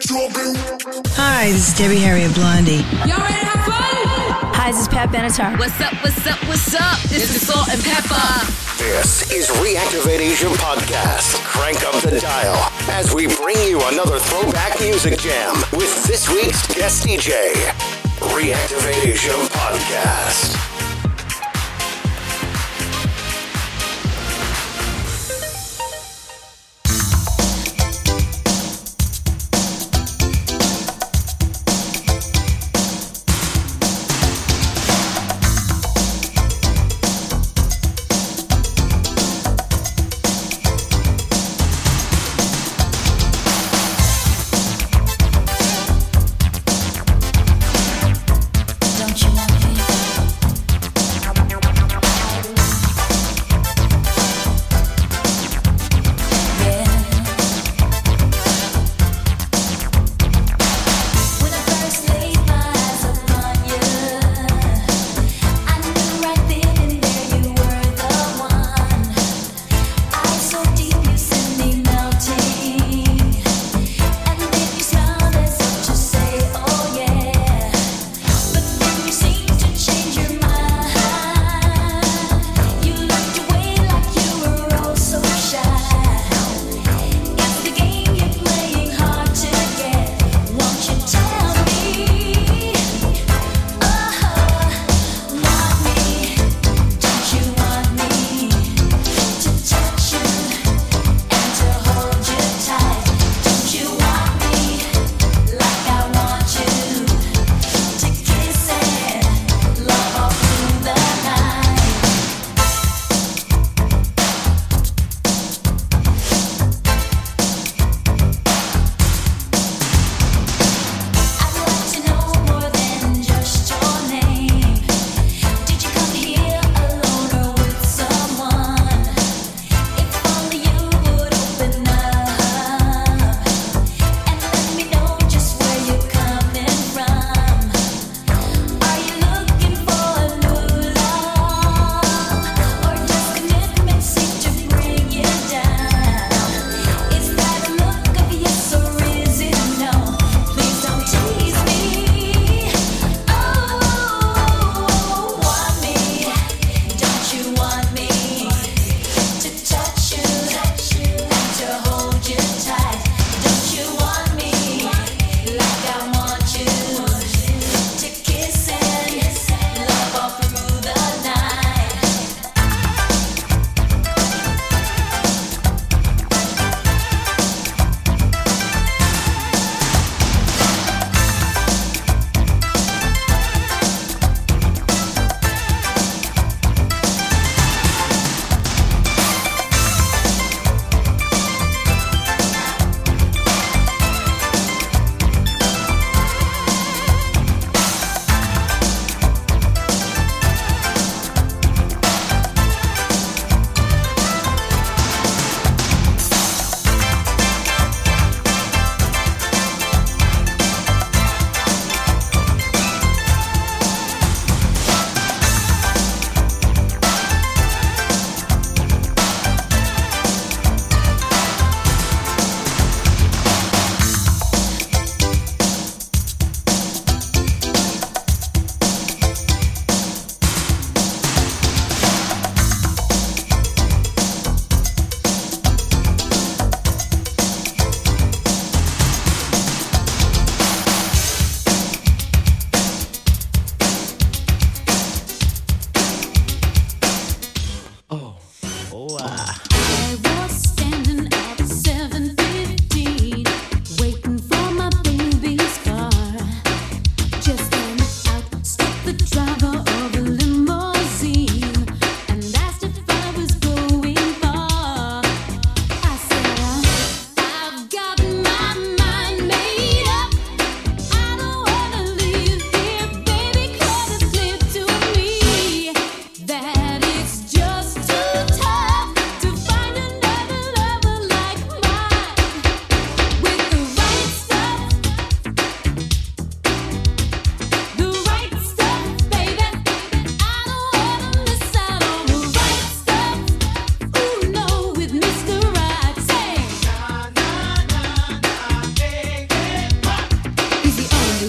Hi, this is Debbie Harriet Blondie. Y'all ready to have fun? Hi, this is Pat Benatar. What's up, what's up, what's up? This is Salt and Pepper. This is Reactivate Asia Podcast. Crank up the dial as we bring you another throwback music jam with this week's guest DJ. Reactivate Asia Podcast. Don't you wanna be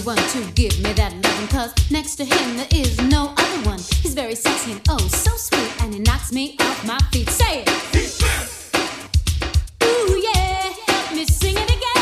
one to give me that loving, 'cause next to him there is no other one. He's very sexy and oh so sweet, and he knocks me off my feet. Say it! Ooh yeah, help me sing it again.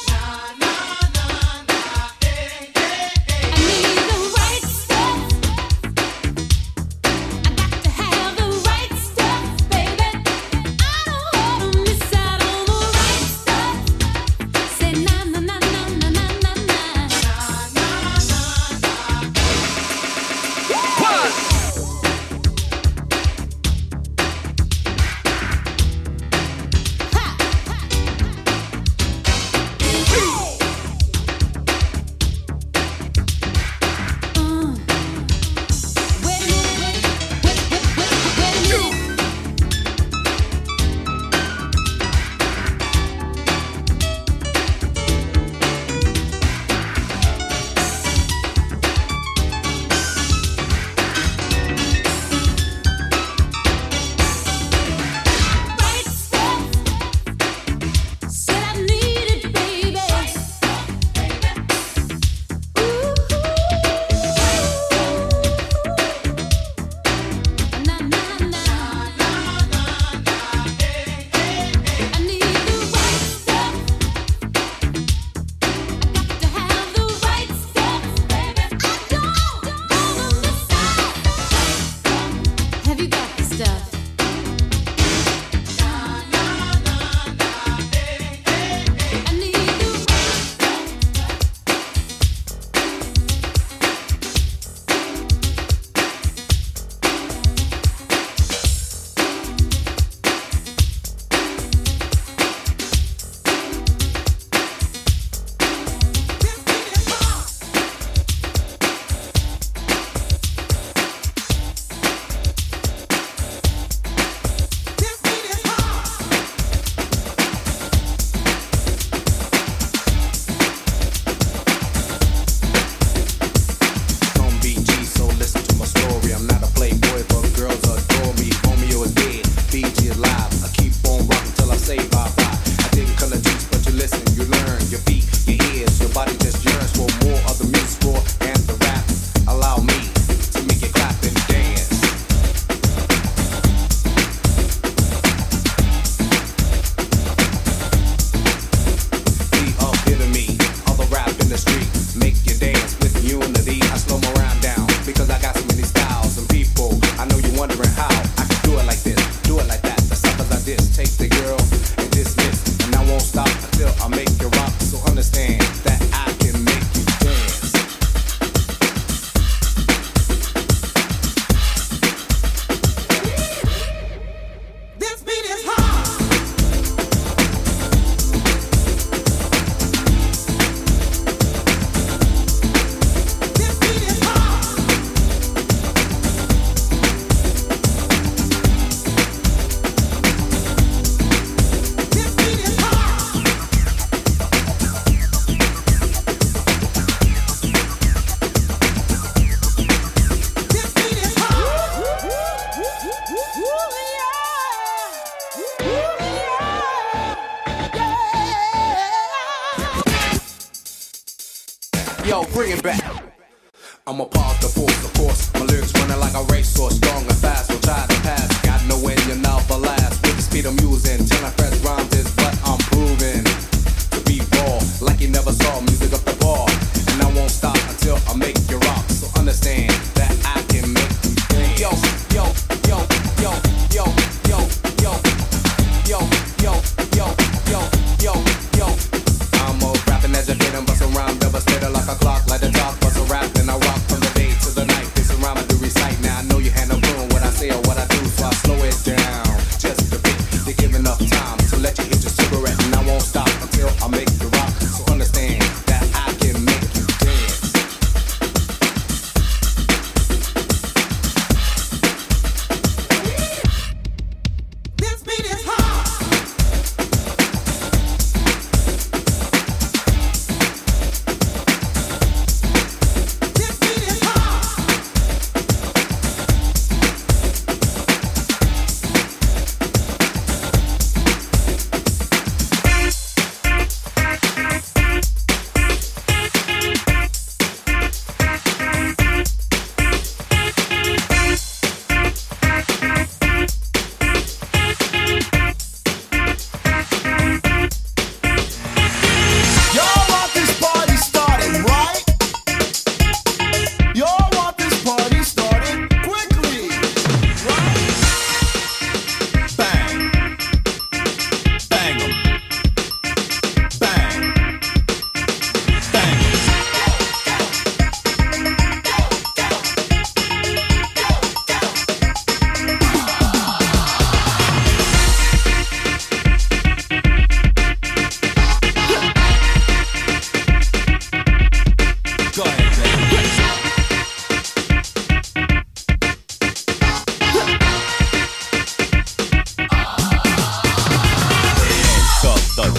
Yo, bring it back. I'ma pause the force, of course. My lyrics running like a racehorse, strong and fast. Will try to pass. Got no end, you're now for last. With the speed I'm using, till I press rhymes is what I'm proving. To be raw, like you never saw music up the bar. And I won't stop until I make you rock. So understand that I can make you dance. Yo, yo, yo, yo, yo, yo, yo, yo, yo, yo, yo, yo, yo. I'm a rapping, educating, bustin' rhyme, devastator like a clock, like the top, bust a rap, and I rock from the day to the night. This a rhyme I do recite. Now I know you had no room what I say or what I do, so I slow it down just a bit. To give enough time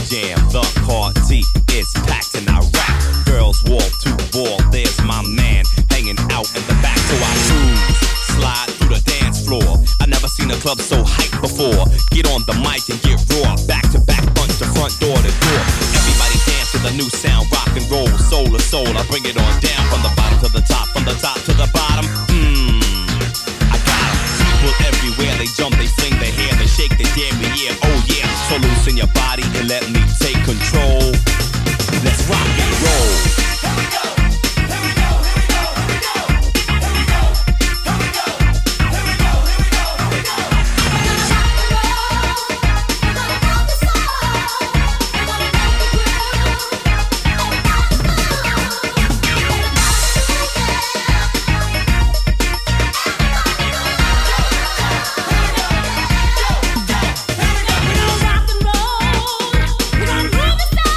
jam, the party is packed and I rap. Girls wall to wall, there's my man hanging out in the back. So I cruise, slide through the dance floor. I never seen a club so hyped before. Get on the mic and get raw, back to back, punch the front door to door. Everybody dance to the new sound, rock and roll, soul to soul. I bring it on down from the bottom to the top, from the top to the bottom. I got 'em. People everywhere, they jump, they fling their hair, they shake their derriere. Oh yeah, so loosen your body and let me take control. Let's rock and roll. Here we go. Here we go. Here we go. Here we go. Here we go. Here we go. Here we go. Here we go. Here we go. We're gonna rock and roll. We're gonna move the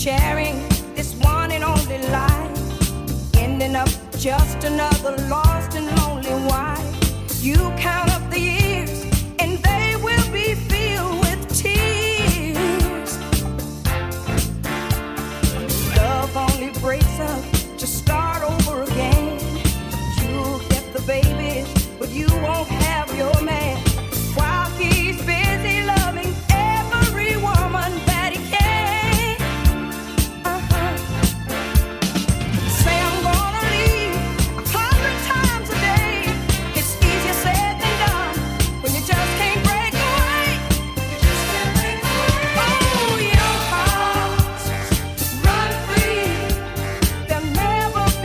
sharing this one and only life, ending up just another lost and lonely wife. You count up the years and they will be filled with tears. Love only breaks up to start over again. You'll get the babies, but you won't have your man. While he's busy loving every woman that he can. Say I'm gonna leave 100 times a day. It's easier said than done when you just can't break away. Oh, young hearts, run free. There'll never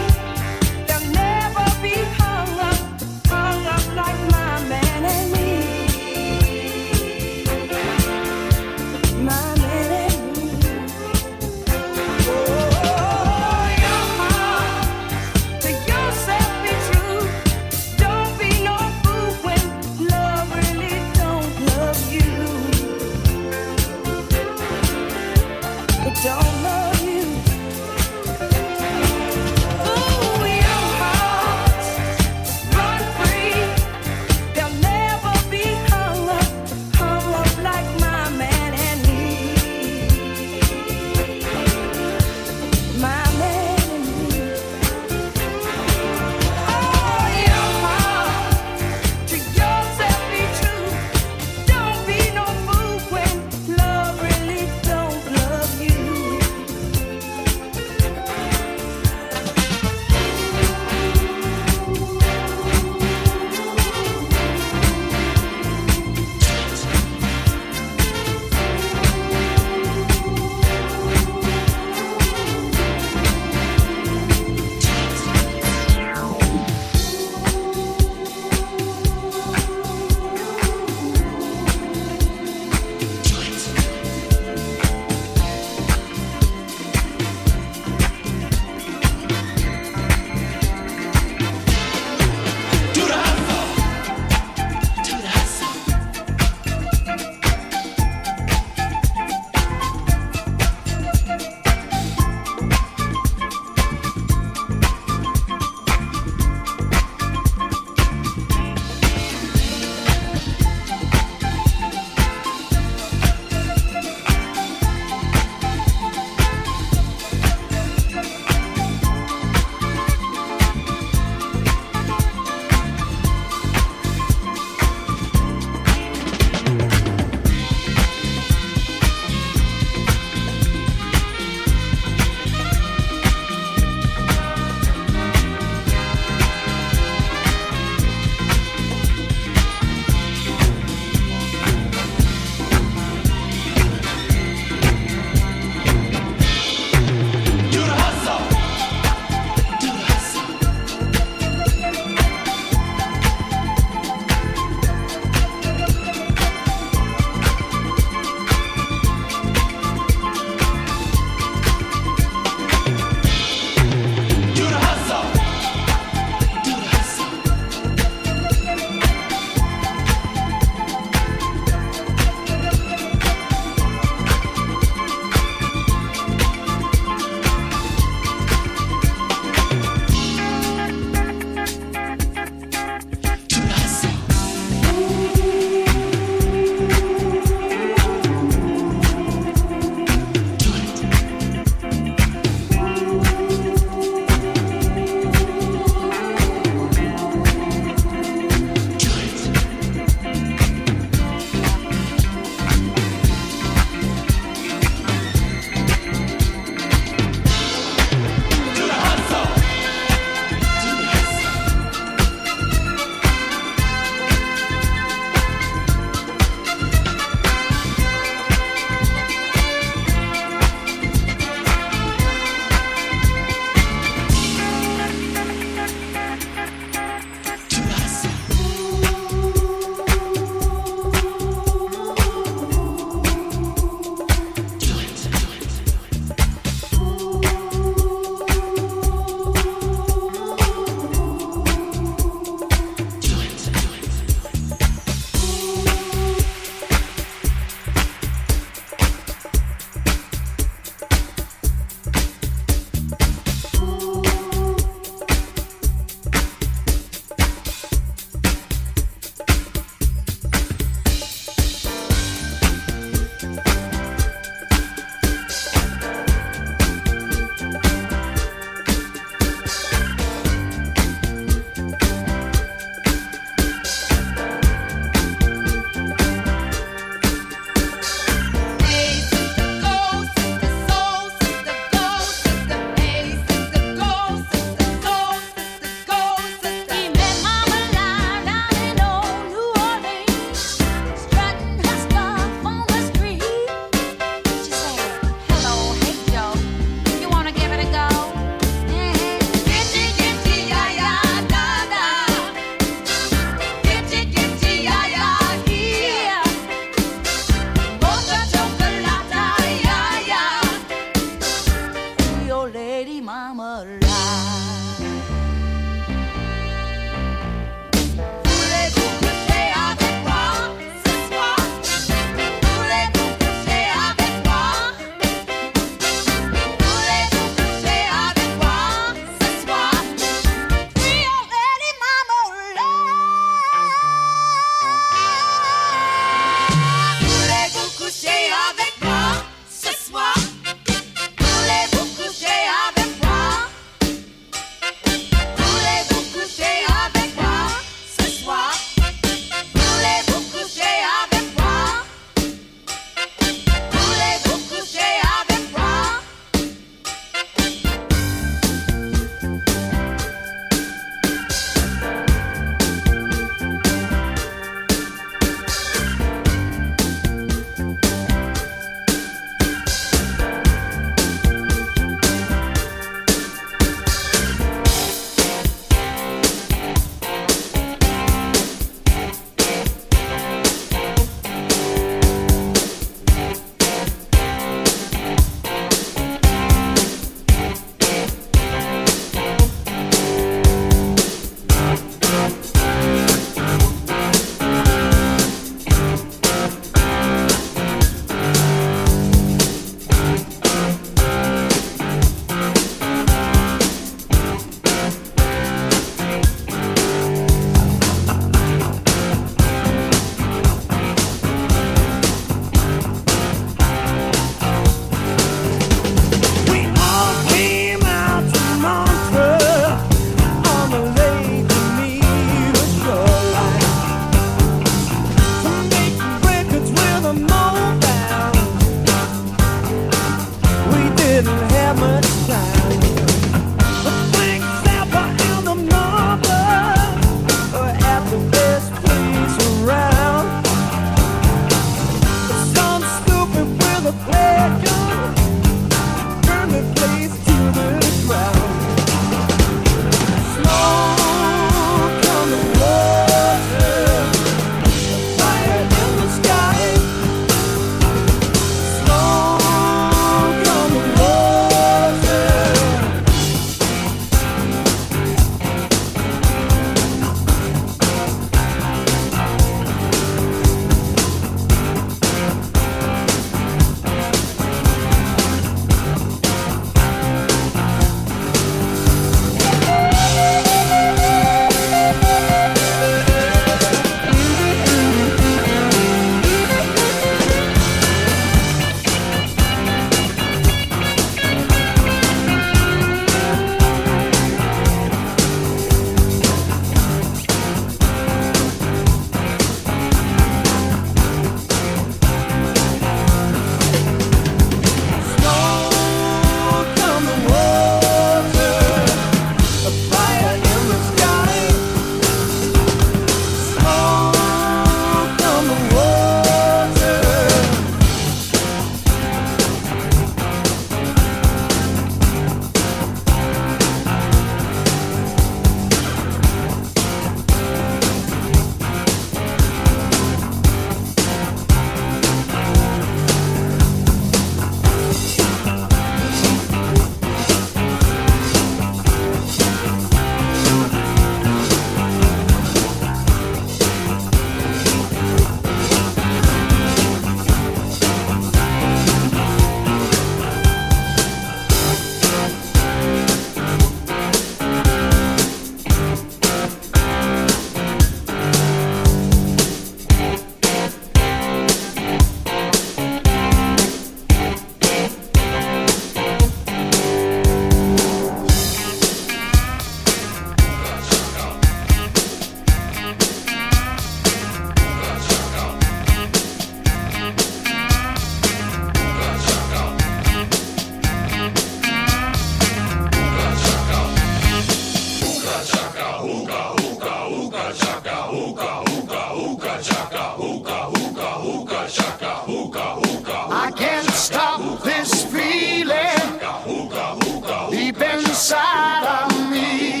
I can't stop this feeling deep inside of me.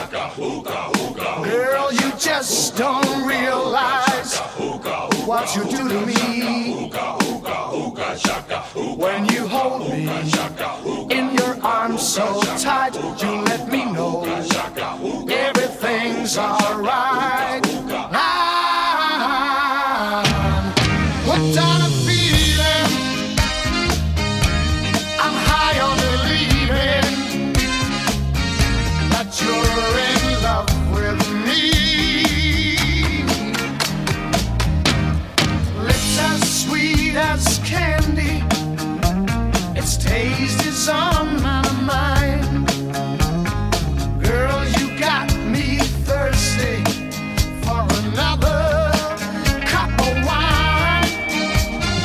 Girl, you just don't realize what you do to me. When you hold me in your arms so tight, you let me know everything's alright. Hooked on a feeling, I'm high on believing that you're in love with me. Lips as sweet as candy, its taste is on my mind. Girl, you got me thirsty for another cup of wine.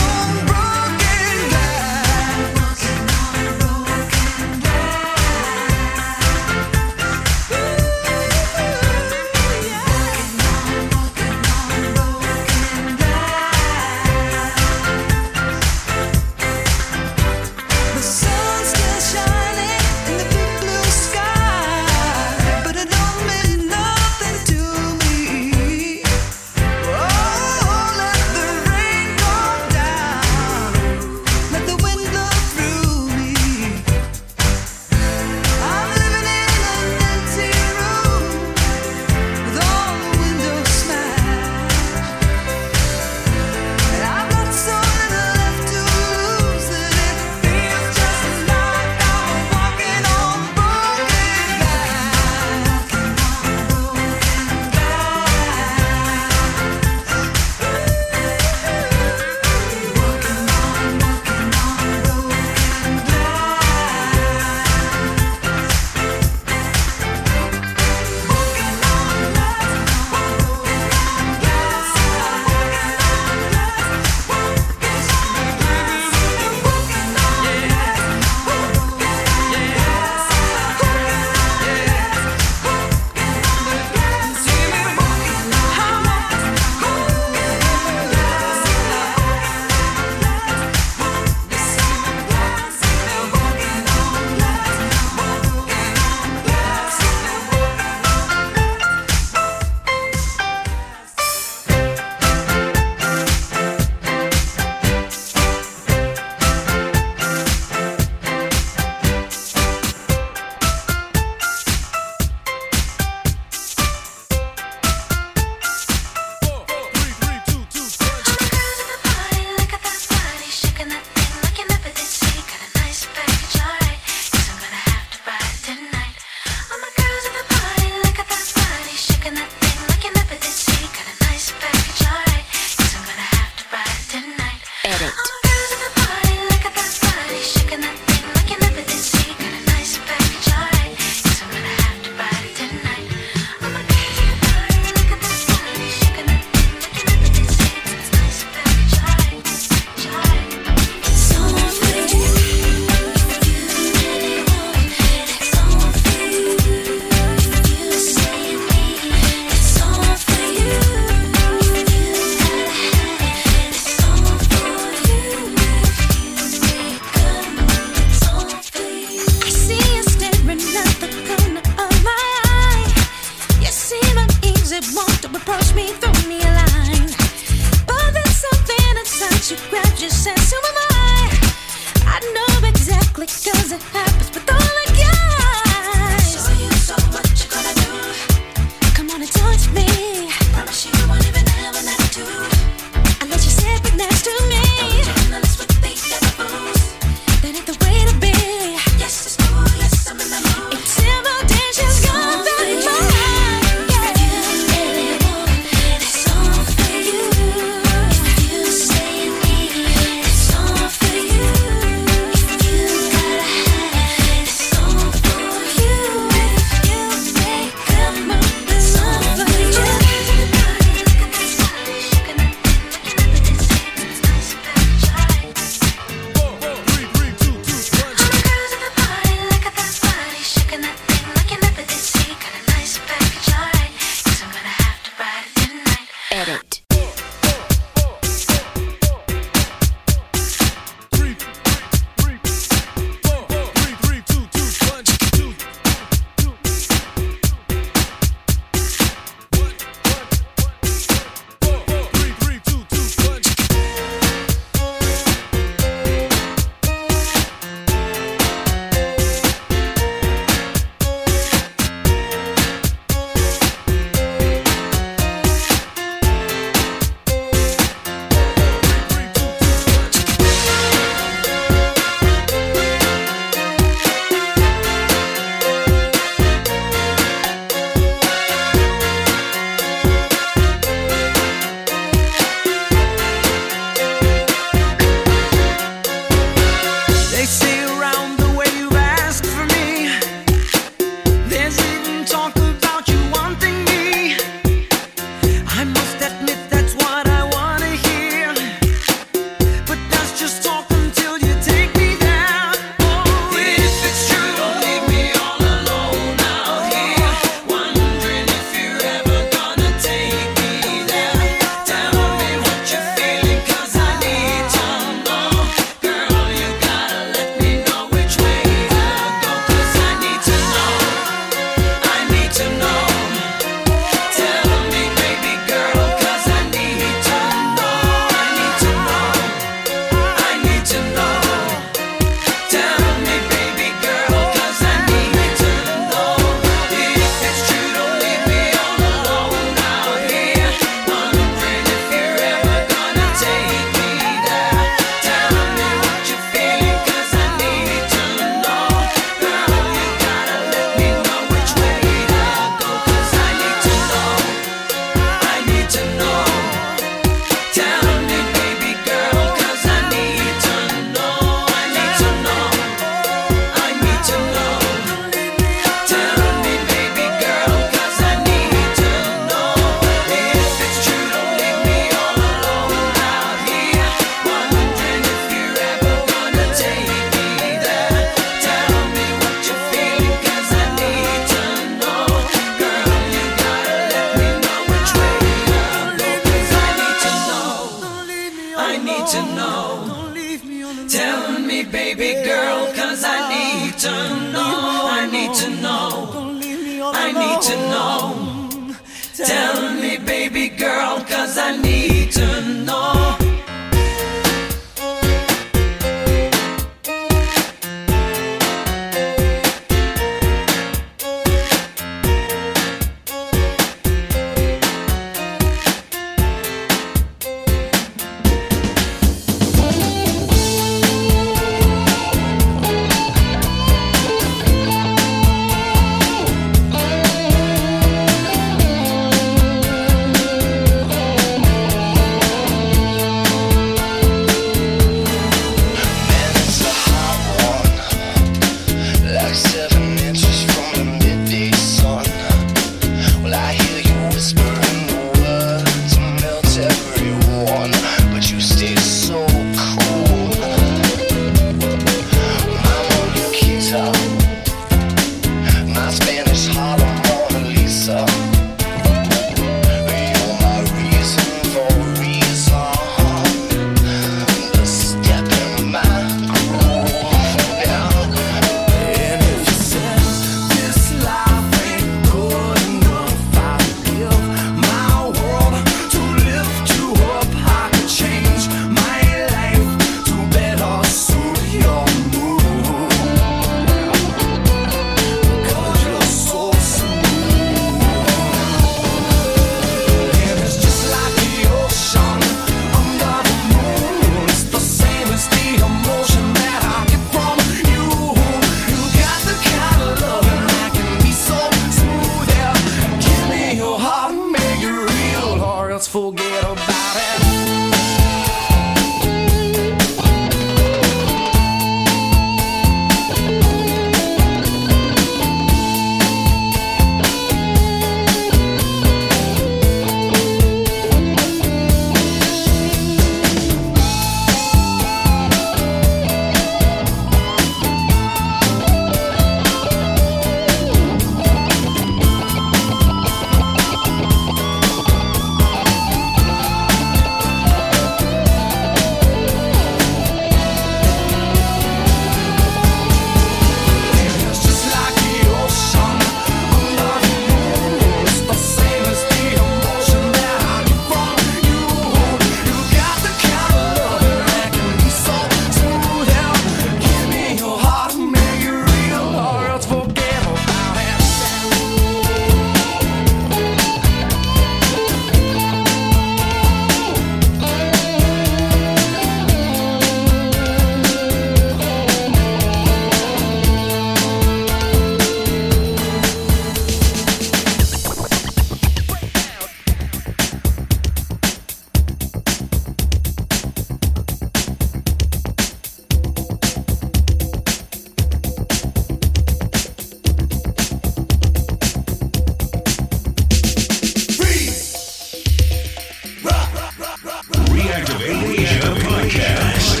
Reactivate Asia Podcast.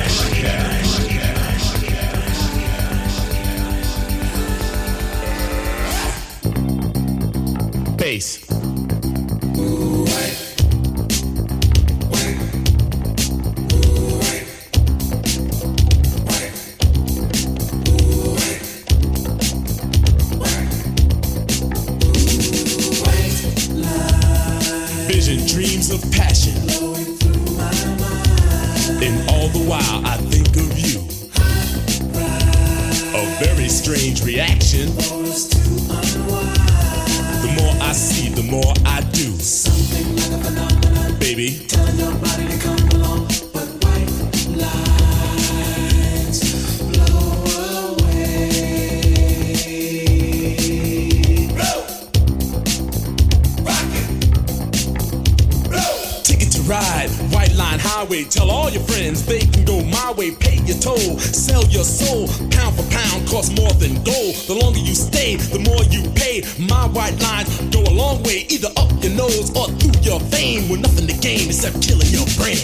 Bass. Vision, dreams of passion, and all the while I think of you. A very strange reaction. The more I see, the more I do. Something like a phenomenon, baby. Telling your body to come along, but white lines blow away. Blow, rock it, blow. Ticket to ride, White Line Highway. Tell all your friends they can go my way. Pay your toll, sell your soul. Pound for pound, costs more than gold. The longer you stay, the more you pay. My white lines go a long way, either up your nose or through your vein, with nothing to gain except killing your brain.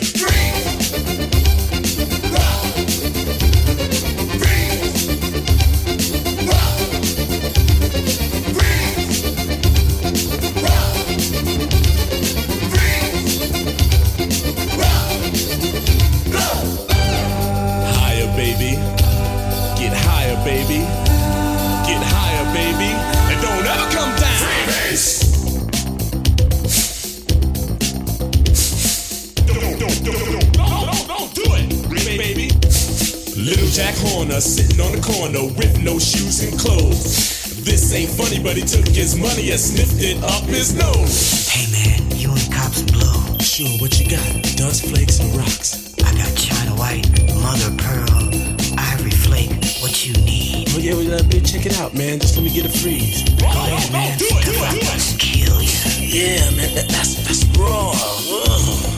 Higher, baby. Get higher, baby. Get higher, baby. And don't ever come down. Freebase. Don't do it, baby. Little Jack Horner sitting on the corner with no shoes and clothes. This ain't funny, but he took his money and sniffed it up his nose. Hey man, you and cops blow. Sure, what you got? Dust flakes and rocks. I got China White, Mother Pearl, Ivory Flake. What you need? Oh yeah, well, check it out, man. Just let me get a freeze. Go ahead, man. The rock kill you. Yeah, man, that's raw. Ugh.